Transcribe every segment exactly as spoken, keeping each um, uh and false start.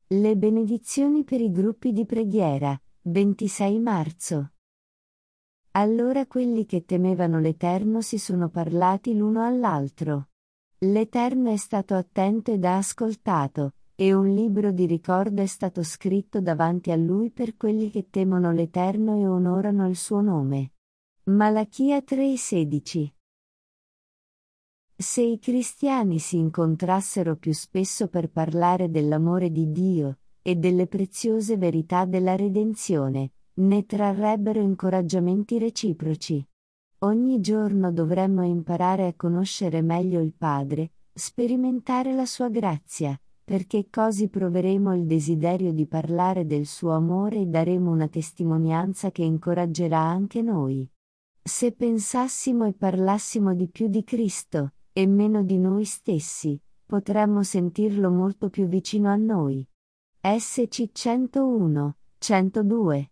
Le benedizioni per i gruppi di preghiera, ventisei marzo. Allora quelli che temevano l'Eterno si sono parlati l'uno all'altro. L'Eterno è stato attento ed ha ascoltato, e un libro di ricordo è stato scritto davanti a lui per quelli che temono l'Eterno e onorano il suo nome. Malachia tre sedici. Se i cristiani si incontrassero più spesso per parlare dell'amore di Dio, e delle preziose verità della redenzione, ne trarrebbero incoraggiamenti reciproci. Ogni giorno dovremmo imparare a conoscere meglio il Padre, sperimentare la sua grazia, perché così proveremo il desiderio di parlare del suo amore e daremo una testimonianza che incoraggerà anche noi. Se pensassimo e parlassimo di più di Cristo, e meno di noi stessi, potremmo sentirlo molto più vicino a noi. S C centouno, centodue.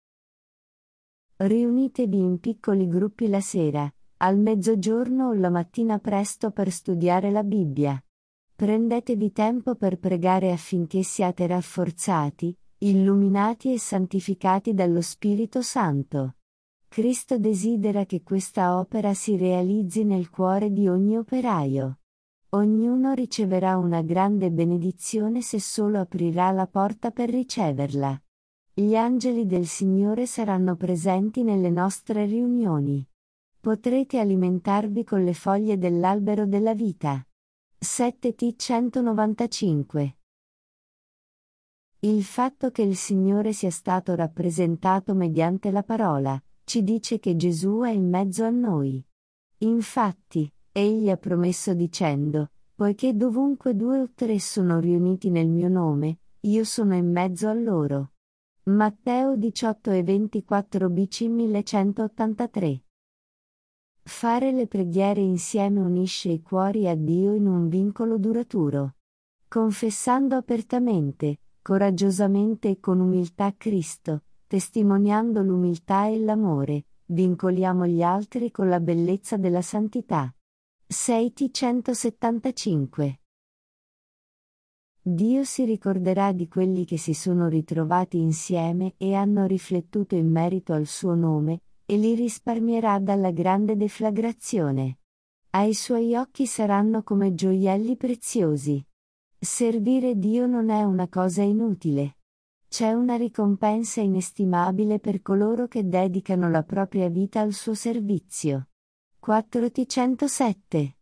Riunitevi in piccoli gruppi la sera, al mezzogiorno o la mattina presto per studiare la Bibbia. Prendetevi tempo per pregare affinché siate rafforzati, illuminati e santificati dallo Spirito Santo. Cristo desidera che questa opera si realizzi nel cuore di ogni operaio. Ognuno riceverà una grande benedizione se solo aprirà la porta per riceverla. Gli angeli del Signore saranno presenti nelle nostre riunioni. Potrete alimentarvi con le foglie dell'albero della vita. sette T centonovantacinque. Il fatto che il Signore sia stato rappresentato mediante la parola, ci dice che Gesù è in mezzo a noi. Infatti, Egli ha promesso dicendo, poiché dovunque due o tre sono riuniti nel mio nome, io sono in mezzo a loro. Matteo diciotto e ventiquattro B C millecentottantatré. Fare le preghiere insieme unisce i cuori a Dio in un vincolo duraturo. Confessando apertamente, coraggiosamente e con umiltà a Cristo, testimoniando l'umiltà e l'amore, vincoliamo gli altri con la bellezza della santità. sei T centosettantacinque. Dio si ricorderà di quelli che si sono ritrovati insieme e hanno riflettuto in merito al suo nome, e li risparmierà dalla grande deflagrazione. Ai suoi occhi saranno come gioielli preziosi. Servire Dio non è una cosa inutile. C'è una ricompensa inestimabile per coloro che dedicano la propria vita al suo servizio. quattro T centosette.